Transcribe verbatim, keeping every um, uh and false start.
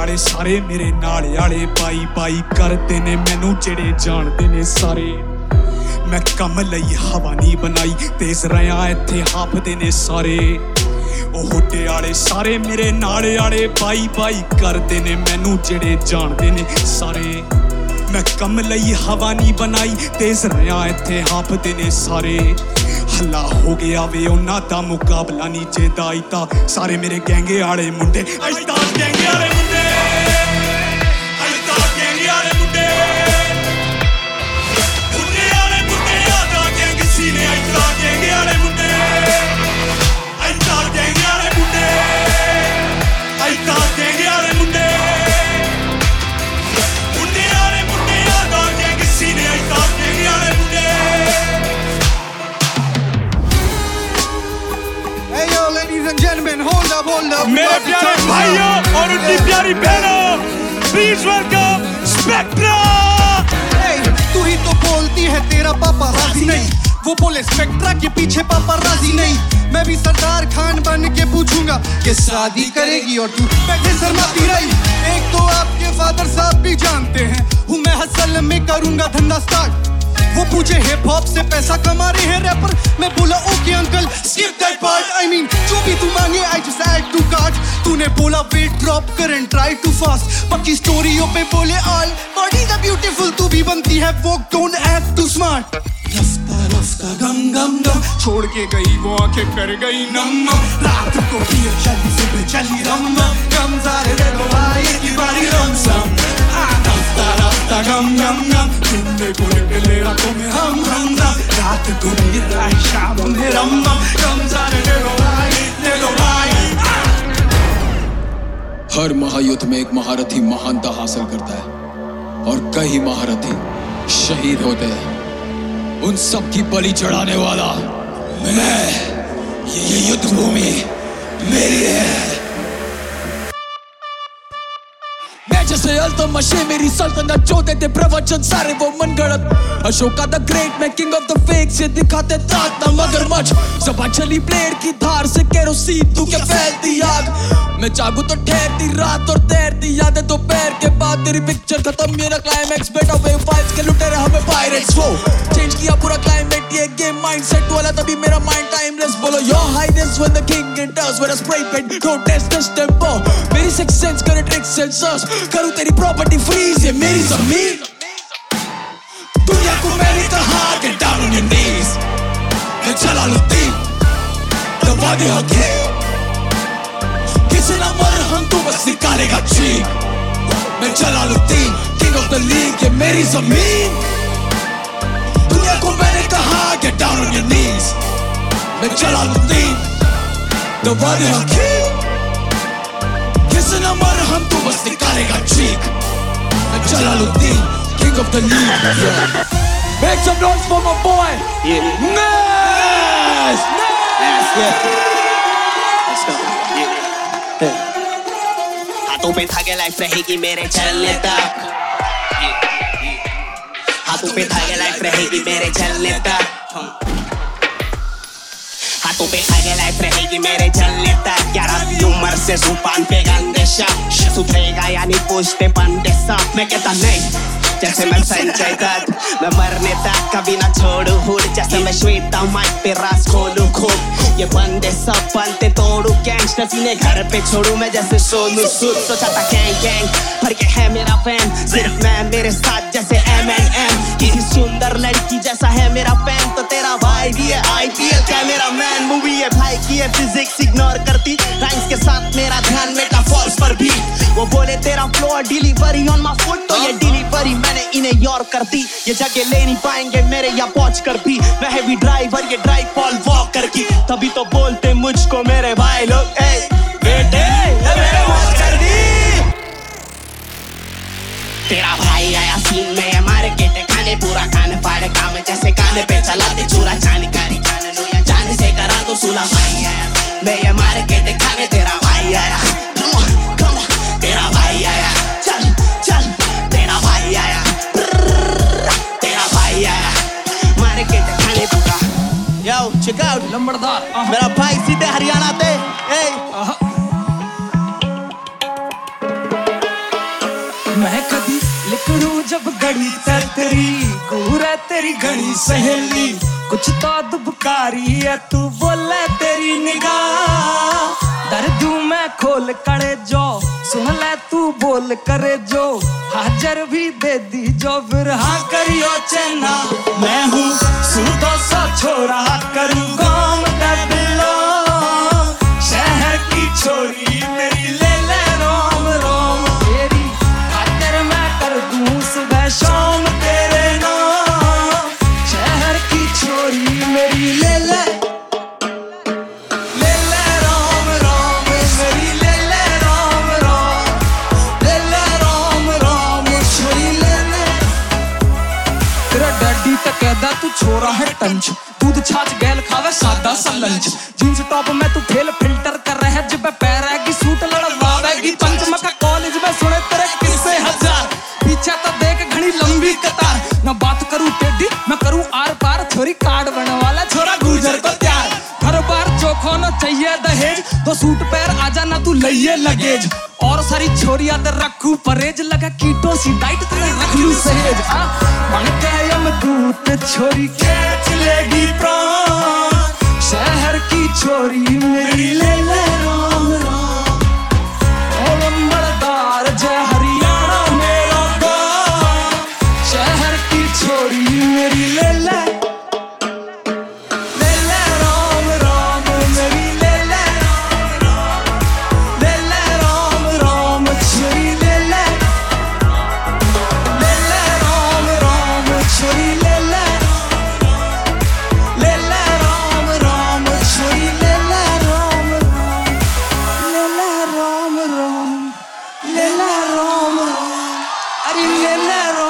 आले सारे मेरे नाले आले बाई बाई करते ने मैनू जेड़े जानते ने सारे मैं कम लई हवा नहीं बनाई तेज रहा इत्थे हाफदे ने सारे ओ होटे आले सारे मेरे नाले आले बाई बाई करते ने मैनू जेड़े जानते ने सारे मैं कम लई हवा नहीं बनाई तेज रहा इत्थे हाफदे ने सारे हल्ला हो गया वे उन्हां दा मुकाबला नीचे दा इता सारे मेरे गैंगे आले मुंडे अजता गैंगे आले मुंडे अजता गैंगे आले मुंडे मुंडे आले मुंडे आदा गैंग सीने अजता गैंगे आले मुंडे अजता गैंगे आले मुंडे अजता गैंगे आले मुंडे मुंडे आले मुंडे आदा गैंग सीने अजता गैंगे आले मुंडे Ladies and gentlemen, hold up, hold up. मेरे प्यारे भाइयों और उनकी प्यारी बहनों, please welcome Spectra. Hey, तू ही तो बोलती है तेरा पापा राजी नहीं, वो बोले स्पेक्ट्रा के पीछे पापा राजी नहीं। मैं भी सरदार खान बन के पूछूंगा कि शादी करेगी और तू बैठे शर्माती रही। एक तो आपके फादर साहब भी जानते हैं हूँ मैं हसल में करूंगा धंधा स्टार्ट। वो पूछे हिप हॉप से पैसा कमा रहे हैं रैपर, मैं बोला okay uncle skip that part. I mean जो भी तू मांगे I just add to cart. तूने बोला weight drop कर and try too fast, पक्की स्टोरियों पे बोले all bodies are beautiful, तू भी बनती है वो don't act too smart. रफ्ता रफ्ता गम गम गम छोड़ के गई वो आंखें कर गई नम नम, रात को पिए चली सुबह चली रम गम सारे दे लो आए की बारी रम सम रफ्ता रफ्ता गम गम गम तुमने को निकले रातों में हम हम रात को मेरा शाम में रम गम सारे दे लो आए दे लो आए। हर महायुद्ध में एक महारथी महानता हासिल करता है और कई महारथी शहीद होते हैं। उन सब की बलि चढ़ाने वाला मैं, ये युद्ध भूमि मेरी है। मैं जैसे अल्तमशे मेरी सल्तनत जो देते प्रवचन सारे वो मनगढ़ंत। अशोका द ग्रेट मैं किंग ऑफ द फेक से दिखाते ताकत मगरमच्छ। जबान चली ब्लेड की धार से केरोसिन तू क्या फैलती आग। मैं जागू तो ठहरती रात और तैरती यादें दोपहर के बाद तेरी पिक्चर खत्म मेरा क्लाइमैक्स बेटा वे फाइल्स के लुटेरे हमें पायरेट्स वो चेंज किया पूरा क्लाइमेट ये गेम माइंडसेट वाला तभी मेरा माइंड टाइमलेस। बोलो your highness when the king enters with a spray paint don't test this tempo। मेरी सिक्स सेंस करे ट्रिक्स एंड सर्च करूं तेरी प्रॉपर्टी फ्रीज ये मेरी जमीन। दुनिया को मैंने कहा get down on your knees। मैं चला लूटी दबा दे हकीम किसी ना मर हम तू बस निकालेगा चीख। मैं चला लूटी किंग ऑफ द लीग ये मेरी जमीन। दुनिया को मैंने कहा get down on your knees। मैं चला लूटी दबा दे हकीम किसी ना मर हम तू बस निकालेगा चीख। मैं चला लूटी king of the league। yeah. Make some noise for my boy yeah. Nas Nas yeah. Let's go yeah. hey. हाथों पे धागे लाइफ रहेगी मेरे चलने तक yeah. yeah. हाथों पे धागे लाइफ रहेगी मेरे चलने तक हाथों पे धागे लाइफ रहेगी मेरे चलने तक। ग्यारह की उम्र से जुबान पे गंदे शब्द सुधरेगा यानी पूछते बंदे सब। मैं कहता नहीं जैसे मैं संजय दत्त मैं मरने तक कभी ना छोड़ू हुड जैसे मैं श्वेता माइक पे राज खोलू खूब। ये बंदे सब बनते तोड़ू गैंगस्टर सीने घर पे छोड़ू मैं जैसे सोनू सूद। सोचा था गैंग गैंग पर ये है मेरा फैन सिर्फ मैं मेरे साथ जैसे एम एन एम। किसी सुंदर लड़की जैसा है मेरा फैन तो तेरा भाई भी है I P L camera man. Movie है भाई की है फिजिक्स इग्नोर करती राइम्स के साथ मेरा ध्यान मेटाफॉर्स पर भी। वो बोले तेरा flow delivery on my foot तो ये डिलीवरी मैंने इन्हें योर कर दी। ये जगह ले नहीं पाएंगे मेरे या पहुंच कर भी। मैं हैवी ड्राइवर ये ड्राइव पॉल वॉकर की तभी तो बोलते मुझको मेरे भाई लोग ए बेटे ये मेरे मौज कर दी। तेरा भाई आया सीन में हमारे केटे खाने पूरा खाने पाड़े काम जैसे काने पे चलाते चूरा चानी कारी जाने लो या जाने से करा तो सुला भाई आया मैं ये मारे केटे खाने तेरा भाई आया तेरा भाई आया चल चल तेरा भाई आया तेरा भाई आया मारे केटे खाने पूरा। Yo check out लंबड़दार मेरा भाई सीधे हरियाणा ते ए मैं कदी लिखड़ू जब गड़ी तेरी घूरे तेरी घड़ी सहेली कुछ तो दुबकारी है तू बोले तेरी निगाह दर्द मैं खोल करे जो सुन ले तू बोल करे जो हाजर भी दे दी जो फिर हाँ करियो चेना मैं हूँ सूदो सा छोरा करूँ गाँव का दिलो शहर की छोरी मेरी ले ले रोम रोम तेरी खातिर मैं कर दूँ सुबह शाम तेरे नाम शहर की छोरी मेरी ले ले तू छोरा है टंच दूध छाछ गैल खावे सादा सा लंच जींस टॉप में तू फेल फिल्टर कर रहा है जब पैरेगी सूट लड़वावेगी पंच मका कॉलेज में सुने तेरे किस्से हजार पीछे तो देख घनी लंबी कतार ना बात करूं टेढ़ी मैं करूं आर पार छोरी कार्ड बनने वाला छोरा गुजर को त्यार हर बार चोखो न चाहिए दहेज दो सूट पैर आजा ना तू लइए लगेज और सारी छोरियां ते रखू परहेज लगा कीटो सी डाइट तेरे रख लू सहेज आ बन के यम दूत छोरी खेच लेगी प्राण शहर की छोरी मेरी ले ले राम राम ओ लंबरदार जय हरियाणा मेरा गाँव शहर की छोरी मेरी ले ले Let